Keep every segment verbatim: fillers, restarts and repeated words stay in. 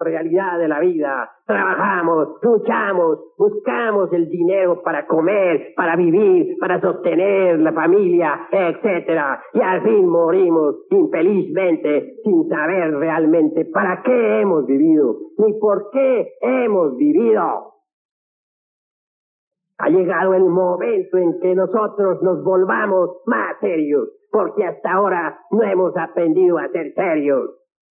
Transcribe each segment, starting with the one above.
realidad de la vida. Trabajamos, luchamos, buscamos el dinero para comer, para vivir, para sostener la familia, etcétera. Y al fin morimos infelizmente sin saber realmente para qué hemos vivido, ni por qué hemos vivido. Ha llegado el momento en que nosotros nos volvamos más serios, porque hasta ahora no hemos aprendido a ser serios.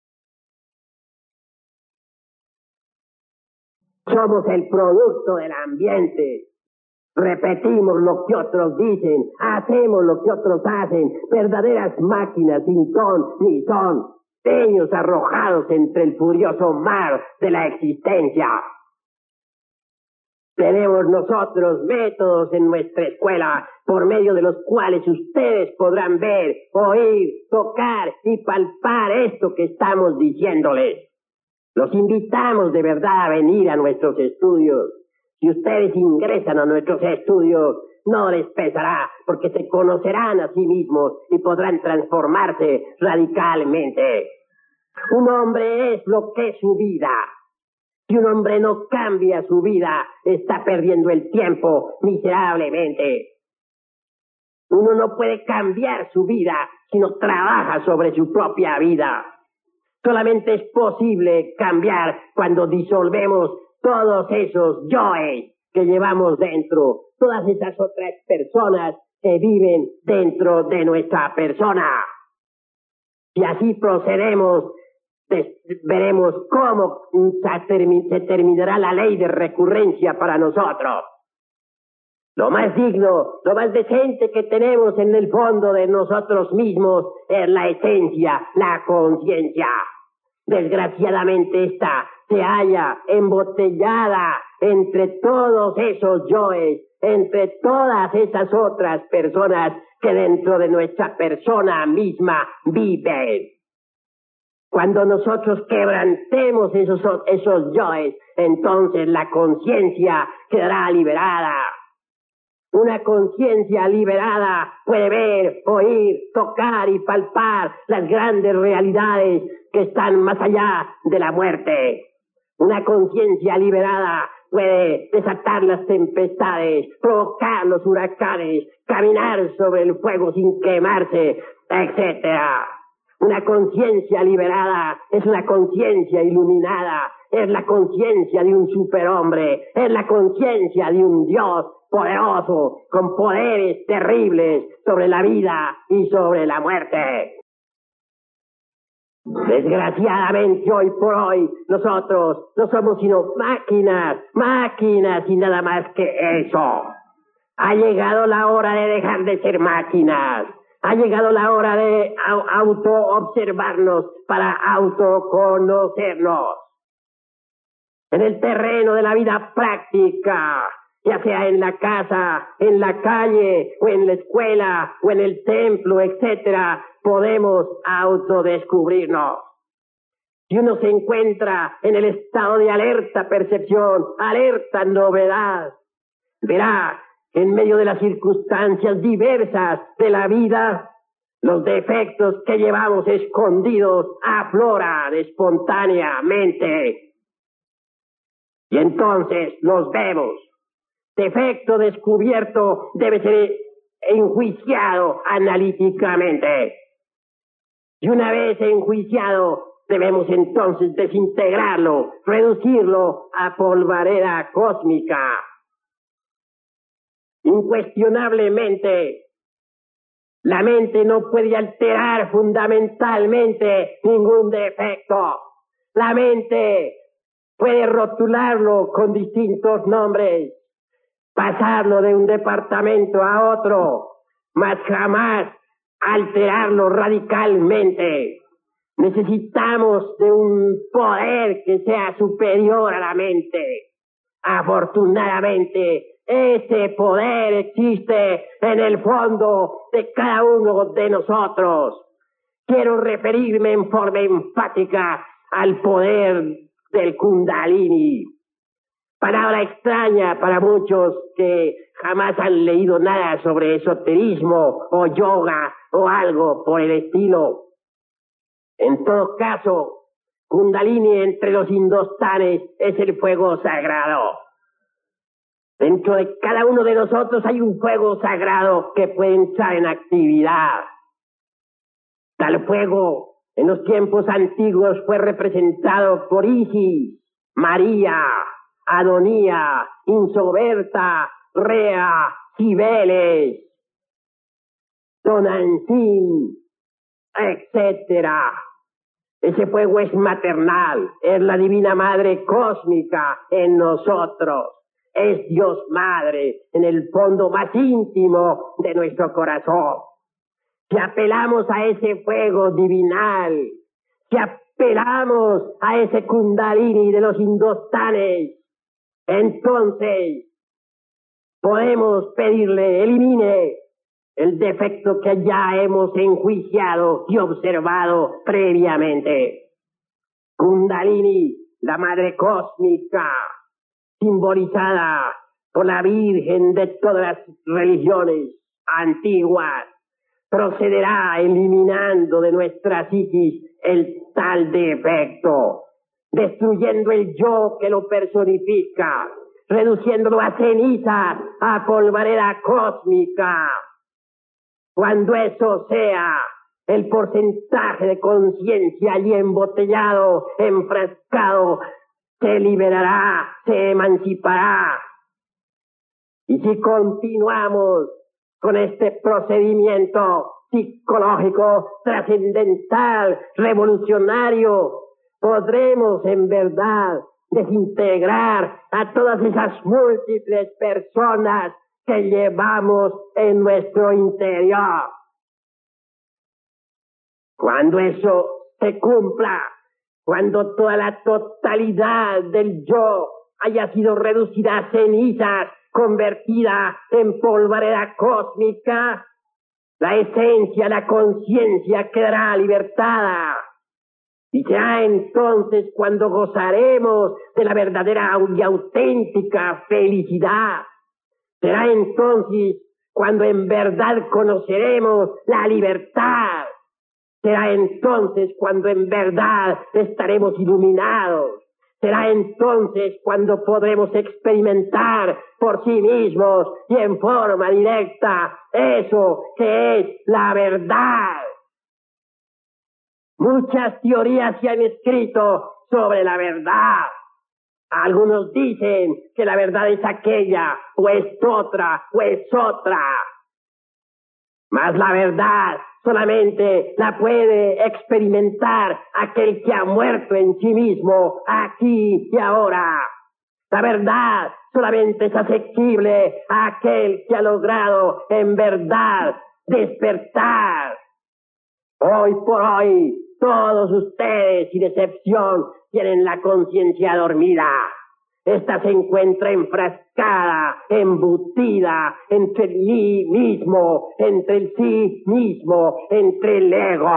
Somos el producto del ambiente. Repetimos lo que otros dicen, hacemos lo que otros hacen, verdaderas máquinas sin ton ni son, peños arrojados entre el furioso mar de la existencia. Tenemos nosotros métodos en nuestra escuela por medio de los cuales ustedes podrán ver, oír, tocar y palpar esto que estamos diciéndoles. Los invitamos de verdad a venir a nuestros estudios. Si ustedes ingresan a nuestros estudios, no les pesará porque se conocerán a sí mismos y podrán transformarse radicalmente. Un hombre es lo que es su vida. Si un hombre no cambia su vida, está perdiendo el tiempo miserablemente. Uno no puede cambiar su vida si no trabaja sobre su propia vida. Solamente es posible cambiar cuando disolvemos todos esos yoes que llevamos dentro, todas esas otras personas que viven dentro de nuestra persona. Si así procedemos, veremos cómo se terminará la ley de recurrencia para nosotros. Lo más digno, lo más decente que tenemos en el fondo de nosotros mismos es la esencia, la conciencia. Desgraciadamente esta se halla embotellada entre todos esos yoes, entre todas esas otras personas que dentro de nuestra persona misma viven. Cuando nosotros quebrantemos esos, esos yoes, entonces la conciencia quedará liberada. Una conciencia liberada puede ver, oír, tocar y palpar las grandes realidades que están más allá de la muerte. Una conciencia liberada puede desatar las tempestades, provocar los huracanes, caminar sobre el fuego sin quemarse, etcétera. Una conciencia liberada es una conciencia iluminada, es la conciencia de un superhombre, es la conciencia de un Dios poderoso, con poderes terribles sobre la vida y sobre la muerte. Desgraciadamente hoy por hoy nosotros no somos sino máquinas, máquinas y nada más que eso. Ha llegado la hora de dejar de ser máquinas. Ha llegado la hora de auto-observarnos para autoconocernos. En el terreno de la vida práctica, ya sea en la casa, en la calle, o en la escuela, o en el templo, etcétera, podemos autodescubrirnos. Si uno se encuentra en el estado de alerta percepción, alerta novedad, verá en medio de las circunstancias diversas de la vida, los defectos que llevamos escondidos afloran espontáneamente. Y entonces los vemos. Defecto descubierto debe ser enjuiciado analíticamente. Y una vez enjuiciado, debemos entonces desintegrarlo, reducirlo a polvareda cósmica. Incuestionablemente, la mente no puede alterar fundamentalmente ningún defecto. La mente puede rotularlo con distintos nombres, pasarlo de un departamento a otro, mas jamás alterarlo radicalmente. Necesitamos de un poder que sea superior a la mente. Afortunadamente, ese poder existe en el fondo de cada uno de nosotros. Quiero referirme en forma enfática al poder del Kundalini. Palabra extraña para muchos que jamás han leído nada sobre esoterismo o yoga o algo por el estilo. En todo caso, Kundalini entre los indostanes es el fuego sagrado. Dentro de cada uno de nosotros hay un fuego sagrado que puede entrar en actividad. Tal fuego en los tiempos antiguos fue representado por Isis, María, Adonía, Insoberta, Rea, Cibeles, Tonantzin, etcétera. Ese fuego es maternal, es la divina madre cósmica en nosotros, es Dios Madre en el fondo más íntimo de nuestro corazón. Si apelamos a ese fuego divinal, si apelamos a ese Kundalini de los indostanes, entonces podemos pedirle elimine el defecto que ya hemos enjuiciado y observado previamente. Kundalini, la madre cósmica, simbolizada por la Virgen de todas las religiones antiguas, procederá eliminando de nuestra psiquis el tal defecto, destruyendo el yo que lo personifica, reduciéndolo a cenizas, a polvareda cósmica. Cuando eso sea, el porcentaje de conciencia allí embotellado, enfrascado, se liberará, se emancipará. Y si continuamos con este procedimiento psicológico, trascendental, revolucionario, podremos en verdad desintegrar a todas esas múltiples personas que llevamos en nuestro interior. Cuando eso se cumpla, cuando toda la totalidad del yo haya sido reducida a cenizas, convertida en polvareda cósmica, la esencia, la conciencia quedará libertada. Y será entonces cuando gozaremos de la verdadera y auténtica felicidad. Será entonces cuando en verdad conoceremos la libertad. Será entonces cuando en verdad estaremos iluminados. Será entonces cuando podremos experimentar por sí mismos y en forma directa eso que es la verdad. Muchas teorías se han escrito sobre la verdad. Algunos dicen que la verdad es aquella, o es otra, o es otra. Mas la verdad solamente la puede experimentar aquel que ha muerto en sí mismo, aquí y ahora. La verdad solamente es asequible a aquel que ha logrado en verdad despertar. Hoy por hoy, todos ustedes, sin excepción, tienen la conciencia dormida. Esta se encuentra enfrascada, embutida entre el mí mismo, entre el sí mismo, entre el ego.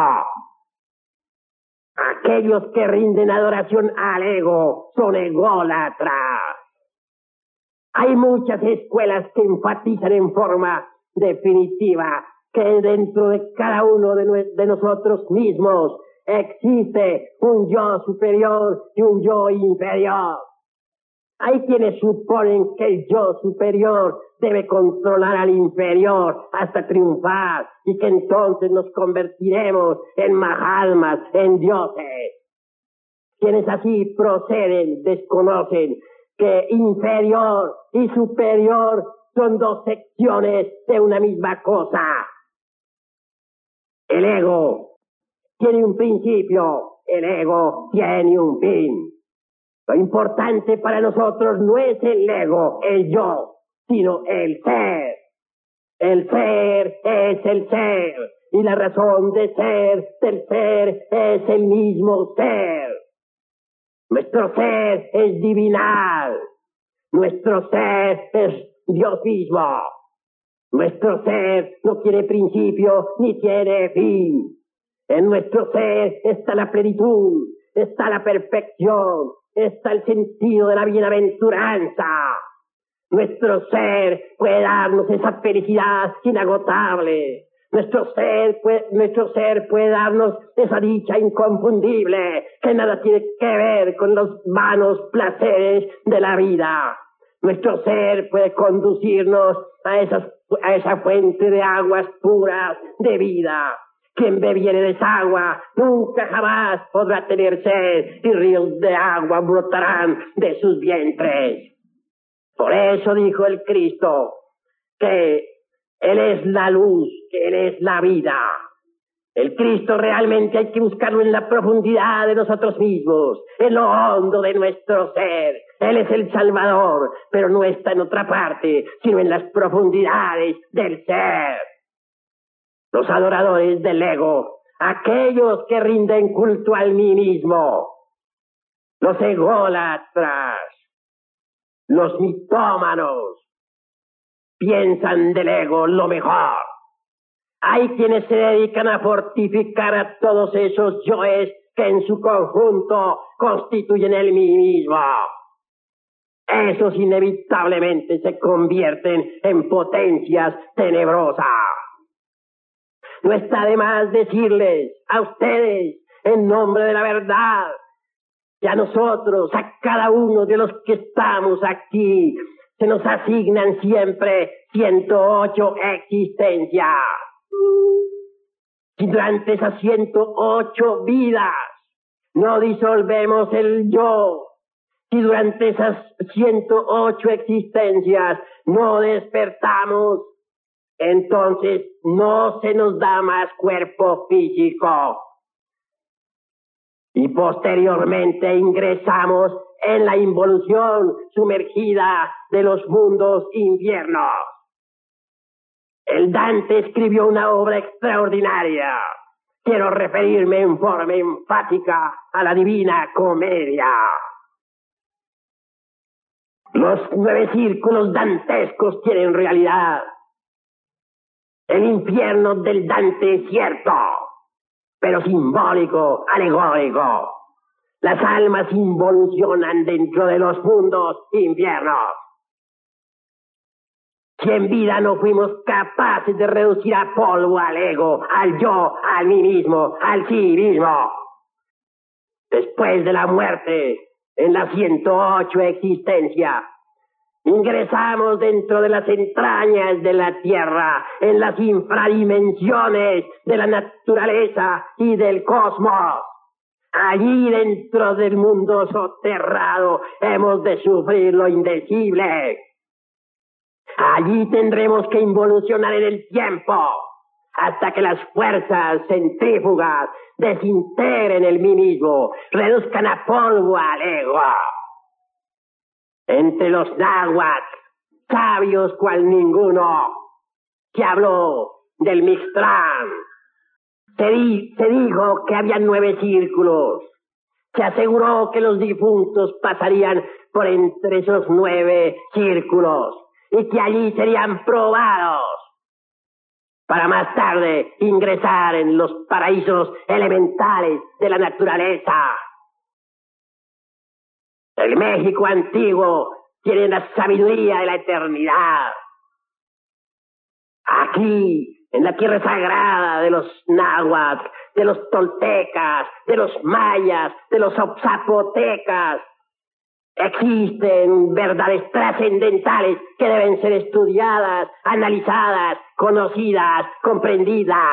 Aquellos que rinden adoración al ego son ególatras. Hay muchas escuelas que enfatizan en forma definitiva que dentro de cada uno de, no- de nosotros mismos existe un yo superior y un yo inferior. Hay quienes suponen que el yo superior debe controlar al inferior hasta triunfar y que entonces nos convertiremos en mahatmas, en dioses. Quienes así proceden desconocen que inferior y superior son dos secciones de una misma cosa. El ego tiene un principio, el ego tiene un fin. Lo importante para nosotros no es el ego, el yo, sino el ser. El ser es el ser, y la razón de ser del ser es el mismo ser. Nuestro ser es divinal, nuestro ser es Dios mismo. Nuestro ser no tiene principio ni tiene fin. En nuestro ser está la plenitud, está la perfección, está el sentido de la bienaventuranza. Nuestro ser puede darnos esa felicidad inagotable. Nuestro ser, puede, nuestro ser puede darnos esa dicha inconfundible que nada tiene que ver con los vanos placeres de la vida. Nuestro ser puede conducirnos a, esas, a esa fuente de aguas puras de vida. Quien bebiere de esa agua nunca jamás podrá tener sed y ríos de agua brotarán de sus vientres. Por eso dijo el Cristo que Él es la luz, que Él es la vida. El Cristo realmente hay que buscarlo en la profundidad de nosotros mismos, en lo hondo de nuestro ser. Él es el Salvador, pero no está en otra parte, sino en las profundidades del ser. Los adoradores del ego, aquellos que rinden culto al mí mismo, los ególatras, los mitómanos, piensan del ego lo mejor. Hay quienes se dedican a fortificar a todos esos yoes que en su conjunto constituyen el mí mismo. Esos inevitablemente se convierten en potencias tenebrosas. No está de más decirles a ustedes, en nombre de la verdad, que a nosotros, a cada uno de los que estamos aquí, se nos asignan siempre ciento ocho existencias. Si durante esas ciento ocho vidas no disolvemos el yo, si durante esas ciento ocho existencias no despertamos, entonces no se nos da más cuerpo físico. Y posteriormente ingresamos en la involución sumergida de los mundos infiernos. El Dante escribió una obra extraordinaria. Quiero referirme en forma enfática a la Divina Comedia. Los nueve círculos dantescos tienen realidad. El infierno del Dante es cierto, pero simbólico, alegórico. Las almas involucionan dentro de los mundos infiernos. Si en vida no fuimos capaces de reducir a polvo al ego, al yo, al mí mismo, al sí mismo, después de la muerte, en la ciento ocho existencia, ingresamos dentro de las entrañas de la tierra, en las infradimensiones de la naturaleza y del cosmos. Allí dentro del mundo soterrado hemos de sufrir lo indecible. Allí tendremos que involucionar en el tiempo hasta que las fuerzas centrífugas desintegren el mí mismo, reduzcan a polvo al ego. Entre los náhuatl, sabios cual ninguno, se habló del Mixtlán. Se, di, se dijo que había nueve círculos. Se aseguró que los difuntos pasarían por entre esos nueve círculos y que allí serían probados para más tarde ingresar en los paraísos elementales de la naturaleza. El México antiguo tiene la sabiduría de la eternidad. Aquí, en la tierra sagrada de los náhuatl, de los toltecas, de los mayas, de los zapotecas, existen verdades trascendentales que deben ser estudiadas, analizadas, conocidas, comprendidas.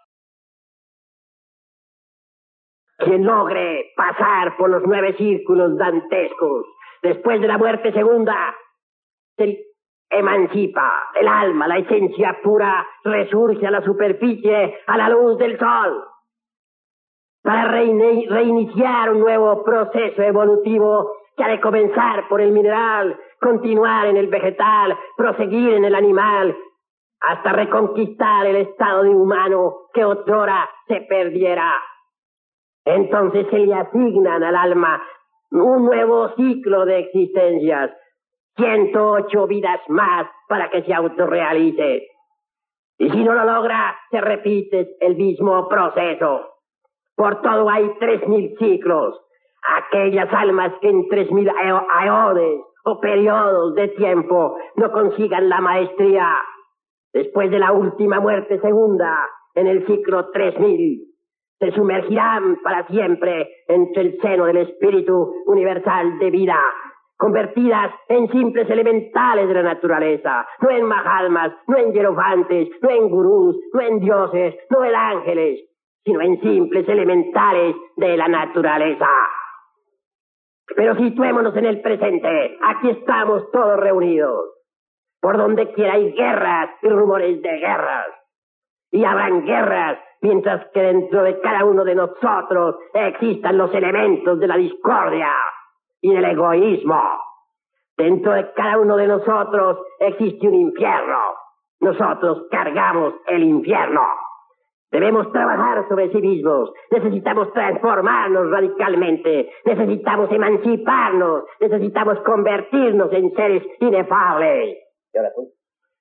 Quien logre pasar por los nueve círculos dantescos después de la muerte segunda se emancipa. El alma, la esencia pura, resurge a la superficie, a la luz del sol, para reine- reiniciar un nuevo proceso evolutivo que ha de comenzar por el mineral, continuar en el vegetal, proseguir en el animal, hasta reconquistar el estado de humano que otrora se perdiera. Entonces se le asignan al alma un nuevo ciclo de existencias, ciento ocho vidas más para que se autorrealice. Y si no lo logra, se repite el mismo proceso. Por todo hay tres mil ciclos. Aquellas almas que en tres mil aeones o periodos de tiempo no consigan la maestría después de la última muerte segunda, en el ciclo tres mil, se sumergirán para siempre entre el seno del espíritu universal de vida, convertidas en simples elementales de la naturaleza, no en mahalmas, no en hierofantes, no en gurús, no en dioses, no en ángeles, sino en simples elementales de la naturaleza. Pero situémonos en el presente. Aquí estamos todos reunidos. Por donde quiera hay guerras y rumores de guerras. Y habrán guerras mientras que dentro de cada uno de nosotros existan los elementos de la discordia y del egoísmo. Dentro de cada uno de nosotros existe un infierno. Nosotros cargamos el infierno. Debemos trabajar sobre sí mismos. Necesitamos transformarnos radicalmente. Necesitamos emanciparnos. Necesitamos convertirnos en seres inefables. ¿Y ahora tú?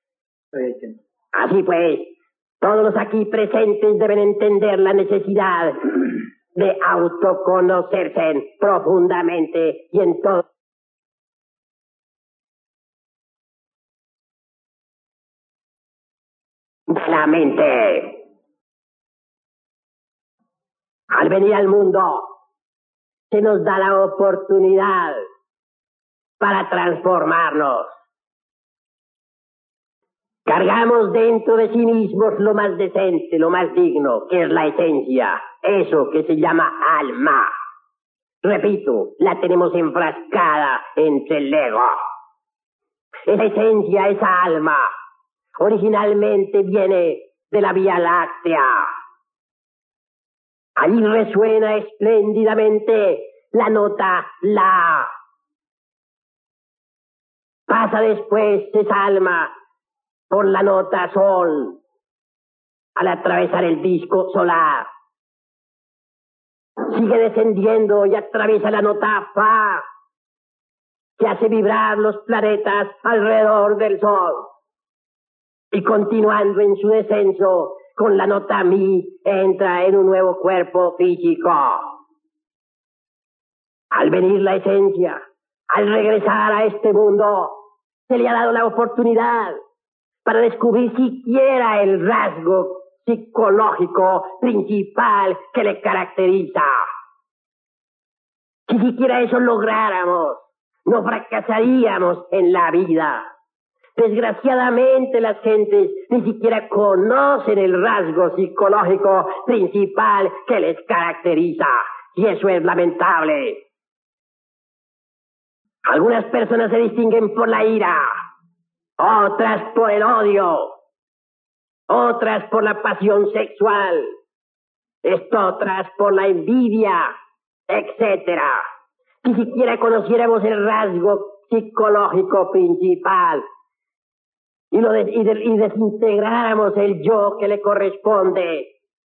Así pues, todos los aquí presentes deben entender la necesidad de autoconocerse profundamente y en todo. De la mente. Al venir al mundo, se nos da la oportunidad para transformarnos. Cargamos dentro de sí mismos lo más decente, lo más digno, que es la esencia, eso que se llama alma. Repito, la tenemos enfrascada entre el ego. Esa esencia, esa alma, originalmente viene de la Vía Láctea. Allí resuena espléndidamente la nota La. Pasa después esa alma por la nota Sol al atravesar el disco solar. Sigue descendiendo y atraviesa la nota Fa, que hace vibrar los planetas alrededor del Sol. Y continuando en su descenso, con la nota Mi, entra en un nuevo cuerpo físico. Al venir la esencia, al regresar a este mundo, se le ha dado la oportunidad para descubrir siquiera el rasgo psicológico principal que le caracteriza. Si siquiera eso lográramos, no fracasaríamos en la vida. Desgraciadamente las gentes ni siquiera conocen el rasgo psicológico principal que les caracteriza, y eso es lamentable. Algunas personas se distinguen por la ira, otras por el odio, otras por la pasión sexual, otras por la envidia, etcétera. Si siquiera conociéramos el rasgo psicológico principal y, lo de, y, de, y desintegráramos el yo que le corresponde,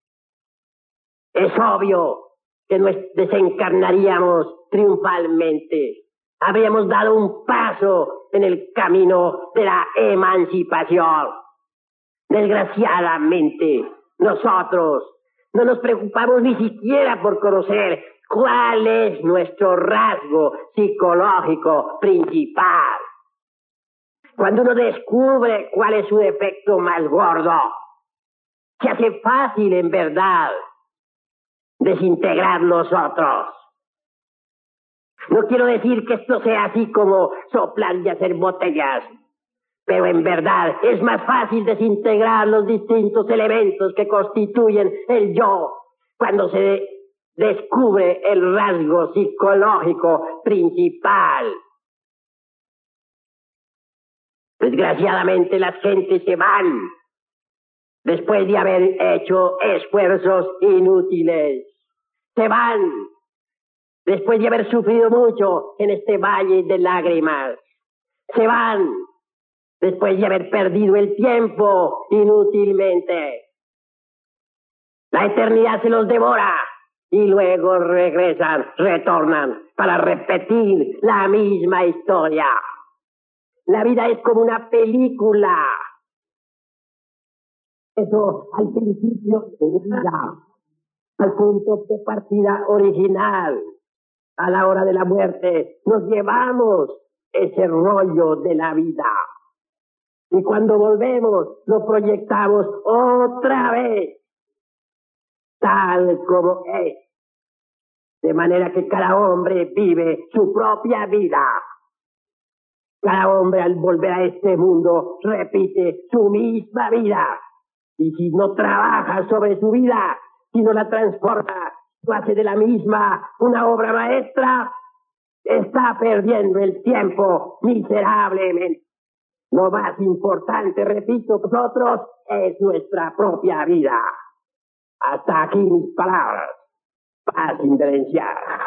es obvio que nos desencarnaríamos triunfalmente. Habríamos dado un paso en el camino de la emancipación. Desgraciadamente, nosotros no nos preocupamos ni siquiera por conocer cuál es nuestro rasgo psicológico principal. Cuando uno descubre cuál es su defecto más gordo, se hace fácil, en verdad, desintegrar los otros. No quiero decir que esto sea así como soplar y hacer botellas, pero en verdad es más fácil desintegrar los distintos elementos que constituyen el yo cuando se descubre el rasgo psicológico principal. Desgraciadamente las gentes se van después de haber hecho esfuerzos inútiles. Se van después de haber sufrido mucho en este valle de lágrimas. Se van después de haber perdido el tiempo inútilmente. La eternidad se los devora y luego regresan, retornan para repetir la misma historia. La vida es como una película. Eso al principio de vida, al punto de partida original. A la hora de la muerte nos llevamos ese rollo de la vida. Y cuando volvemos, lo proyectamos otra vez, tal como es. De manera que cada hombre vive su propia vida. Cada hombre al volver a este mundo repite su misma vida. Y si no trabaja sobre su vida, si no la transforma, lo hace de la misma una obra maestra, está perdiendo el tiempo miserablemente. Lo más importante, repito, nosotros es nuestra propia vida. Hasta aquí mis palabras. Paz inderenciar.